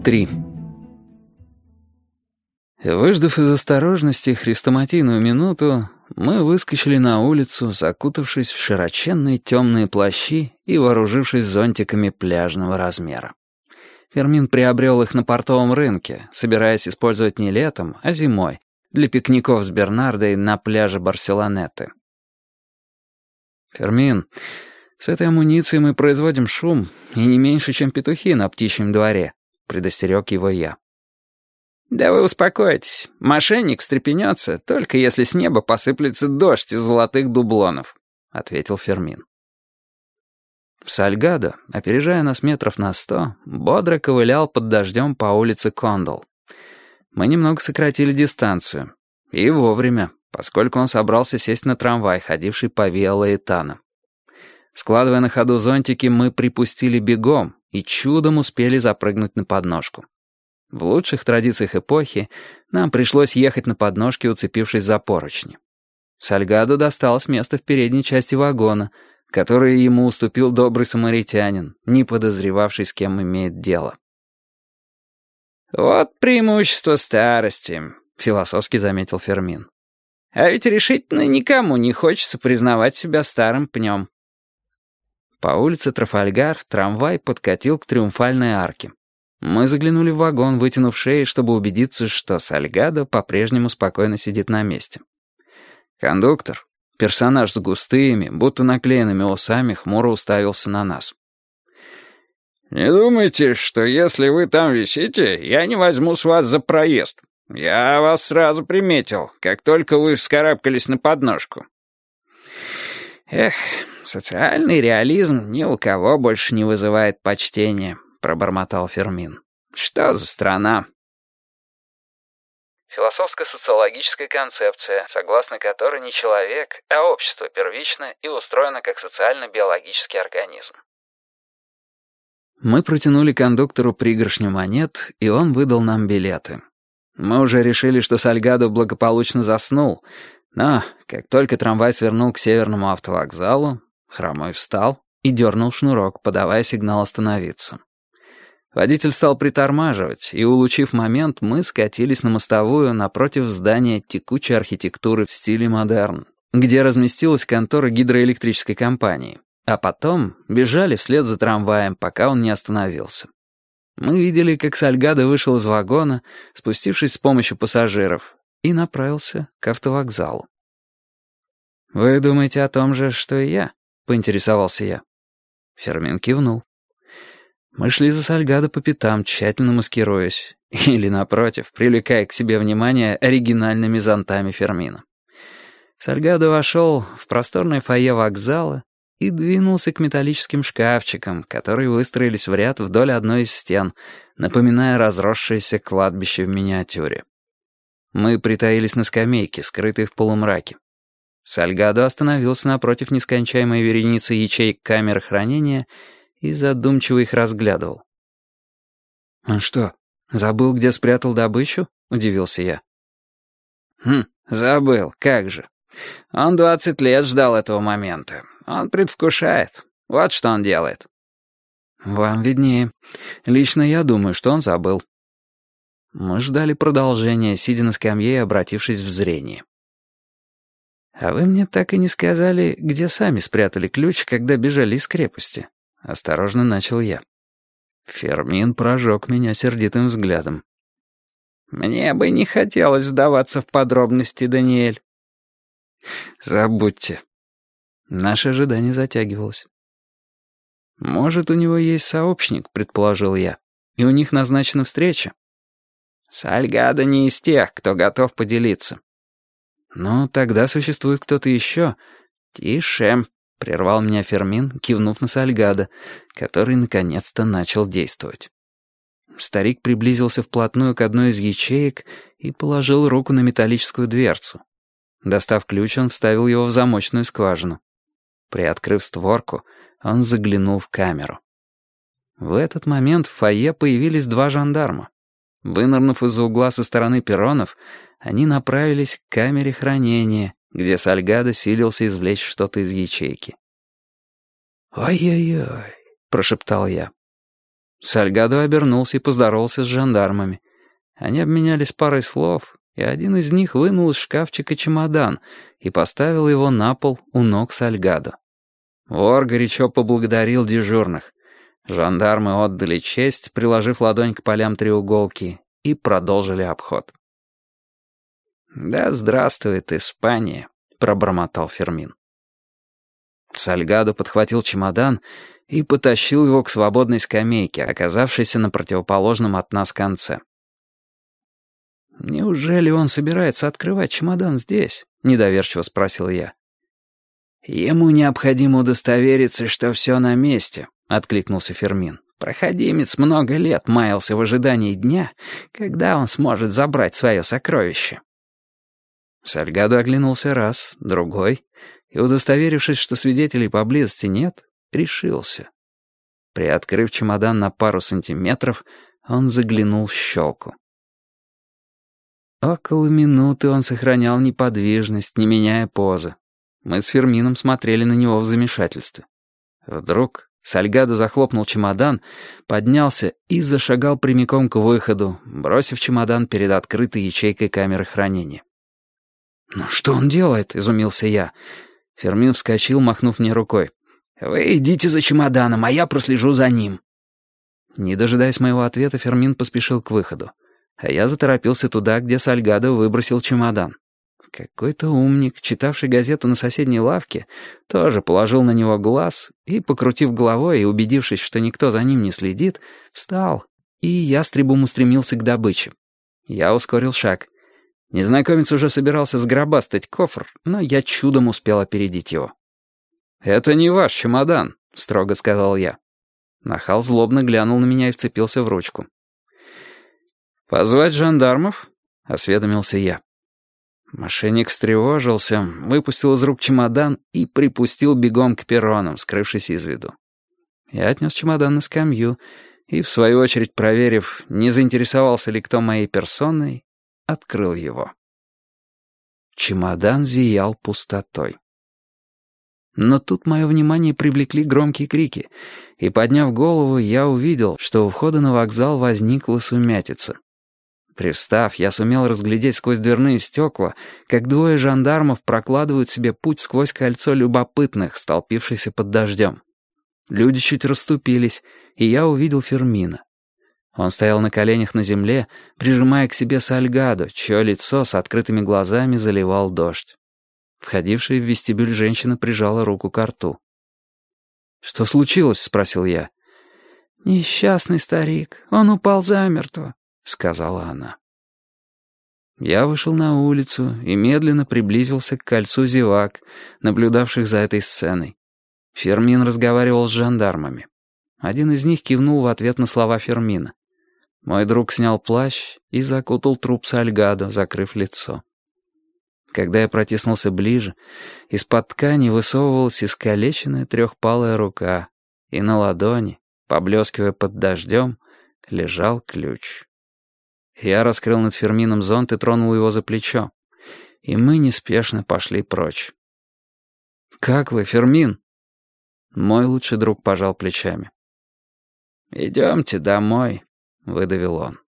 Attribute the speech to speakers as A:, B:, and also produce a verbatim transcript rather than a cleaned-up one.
A: три. Выждав из осторожности хрестоматийную минуту, мы выскочили на улицу, закутавшись в широченные темные плащи и вооружившись зонтиками пляжного размера. Фермин приобрел их на портовом рынке, собираясь использовать не летом, а зимой, для пикников с Бернардой на пляже Барселонеты. «Фермин, с этой амуницией мы производим шум, и не меньше, чем петухи на птичьем дворе», — предостерег его я.
B: «Да вы успокойтесь. Мошенник встрепенется, только если с неба посыплется дождь из золотых дублонов», — ответил Фермин.
A: Сальгадо, опережая нас метров на сто, бодро ковылял под дождем по улице Кондол. Мы немного сократили дистанцию. И вовремя, поскольку он собрался сесть на трамвай, ходивший по Виа Лаэтано. Складывая на ходу зонтики, мы припустили бегом и чудом успели запрыгнуть на подножку. В лучших традициях эпохи нам пришлось ехать на подножке, уцепившись за поручни. Сальгадо досталось место в передней части вагона, которое ему уступил добрый самаритянин, не подозревавший, с кем имеет дело.
B: «Вот преимущество старости», — философски заметил Фермин. «А ведь решительно никому не хочется признавать себя старым пнем».
A: По улице Трафальгар трамвай подкатил к Триумфальной арке. Мы заглянули в вагон, вытянув шеи, чтобы убедиться, что Сальгадо по-прежнему спокойно сидит на месте. Кондуктор, персонаж с густыми, будто наклеенными усами, хмуро уставился на нас.
B: «Не думайте, что если вы там висите, я не возьму с вас за проезд. Я вас сразу приметил, как только вы вскарабкались на подножку». «Эх, социальный реализм ни у кого больше не вызывает почтения», — пробормотал Фермин. «Что за страна?»
A: Философско-социологическая концепция, согласно которой не человек, а общество первично и устроено как социально-биологический организм. Мы протянули кондуктору пригоршню монет, и он выдал нам билеты. Мы уже решили, что Сальгадо благополучно заснул, но как только трамвай свернул к северному автовокзалу, хромой встал и дернул шнурок, подавая сигнал остановиться. Водитель стал притормаживать, и, улучив момент, мы скатились на мостовую напротив здания текучей архитектуры в стиле модерн, где разместилась контора гидроэлектрической компании, а потом бежали вслед за трамваем, пока он не остановился. Мы видели, как Сальгадо вышел из вагона, спустившись с помощью пассажиров, и направился к автовокзалу. «Вы думаете о том же, что и я?» — поинтересовался я. Фермин кивнул. Мы шли за Сальгадо по пятам, тщательно маскируясь, или, напротив, привлекая к себе внимание оригинальными зонтами Фермина. Сальгадо вошел в просторное фойе вокзала и двинулся к металлическим шкафчикам, которые выстроились в ряд вдоль одной из стен, напоминая разросшееся кладбище в миниатюре. Мы притаились на скамейке, скрытой в полумраке. Сальгадо остановился напротив нескончаемой вереницы ячеек камеры хранения и задумчиво их разглядывал. «Он что, забыл, где спрятал добычу?» — удивился я.
B: «Хм, забыл, как же. Он двадцать лет ждал этого момента. Он предвкушает. Вот что он делает».
A: «Вам виднее. Лично я думаю, что он забыл». Мы ждали продолжения, сидя на скамье и обратившись в зрение. «А вы мне так и не сказали, где сами спрятали ключ, когда бежали из крепости?» — осторожно начал я. Фермин прожег меня сердитым взглядом.
B: «Мне бы не хотелось вдаваться в подробности, Даниэль».
A: «Забудьте». Наше ожидание затягивалось. «Может, у него есть сообщник», — предположил я, «и у них назначена встреча».
B: «Сальгадо не из тех, кто готов поделиться».
A: «Ну, тогда существует кто-то еще».
B: «Тише», —
A: прервал меня Фермин, кивнув на Сальгадо, который наконец-то начал действовать. Старик приблизился вплотную к одной из ячеек и положил руку на металлическую дверцу. Достав ключ, он вставил его в замочную скважину. Приоткрыв створку, он заглянул в камеру. В этот момент в фойе появились два жандарма. Вынырнув из-за угла со стороны перронов, они направились к камере хранения, где Сальгадо силился извлечь что-то из ячейки. «Ой-ой-ой», — прошептал я. Сальгадо обернулся и поздоровался с жандармами. Они обменялись парой слов, и один из них вынул из шкафчика чемодан и поставил его на пол у ног Сальгадо. Вор горячо поблагодарил дежурных. Жандармы отдали честь, приложив ладонь к полям треуголки, и продолжили обход. «Да здравствует Испания», — пробормотал Фермин. Сальгадо подхватил чемодан и потащил его к свободной скамейке, оказавшейся на противоположном от нас конце. «Неужели он собирается открывать чемодан здесь?» — недоверчиво спросил я. «Ему необходимо удостовериться, что все на месте», — откликнулся Фермин. «Проходимец много лет маялся в ожидании дня, когда он сможет забрать свое сокровище». Сальгадо оглянулся раз, другой, и, удостоверившись, что свидетелей поблизости нет, решился. Приоткрыв чемодан на пару сантиметров, он заглянул в щелку. Около минуты он сохранял неподвижность, не меняя позы. Мы с Фермином смотрели на него в замешательстве. Вдруг Сальгадо захлопнул чемодан, поднялся и зашагал прямиком к выходу, бросив чемодан перед открытой ячейкой камеры хранения. «Ну что он делает?» — изумился я. Фермин вскочил, махнув мне рукой. «Вы идите за чемоданом, а я прослежу за ним». Не дожидаясь моего ответа, Фермин поспешил к выходу, а я заторопился туда, где Сальгадо выбросил чемодан. Какой-то умник, читавший газету на соседней лавке, тоже положил на него глаз и, покрутив головой и убедившись, что никто за ним не следит, встал, и ястребом устремился к добыче. Я ускорил шаг. Незнакомец уже собирался сгробастать кофр, но я чудом успел опередить его. «Это не ваш чемодан», — строго сказал я. Нахал злобно глянул на меня и вцепился в ручку. «Позвать жандармов?» — осведомился я. Мошенник встревожился, выпустил из рук чемодан и припустил бегом к перронам, скрывшись из виду. Я отнес чемодан на скамью и, в свою очередь проверив, не заинтересовался ли кто моей персоной, открыл его. Чемодан зиял пустотой. Но тут мое внимание привлекли громкие крики, и, подняв голову, я увидел, что у входа на вокзал возникла сумятица. Привстав, я сумел разглядеть сквозь дверные стекла, как двое жандармов прокладывают себе путь сквозь кольцо любопытных, столпившихся под дождем. Люди чуть расступились, и я увидел Фермина. Он стоял на коленях на земле, прижимая к себе Сальгадо, чье лицо с открытыми глазами заливал дождь. Входившая в вестибюль женщина прижала руку к рту. «Что случилось?» — спросил я. «Несчастный старик, он упал замертво», — сказала она. Я вышел на улицу и медленно приблизился к кольцу зевак, наблюдавших за этой сценой. Фермин разговаривал с жандармами. Один из них кивнул в ответ на слова Фермина. Мой друг снял плащ и закутал труп Сальгадо, закрыв лицо. Когда я протиснулся ближе, из-под ткани высовывалась искалеченная трехпалая рука, и на ладони, поблескивая под дождем, лежал ключ. Я раскрыл над Фермином зонт и тронул его за плечо, и мы неспешно пошли прочь. «Как вы, Фермин?» Мой лучший друг пожал плечами. «Идемте домой», — выдавил он.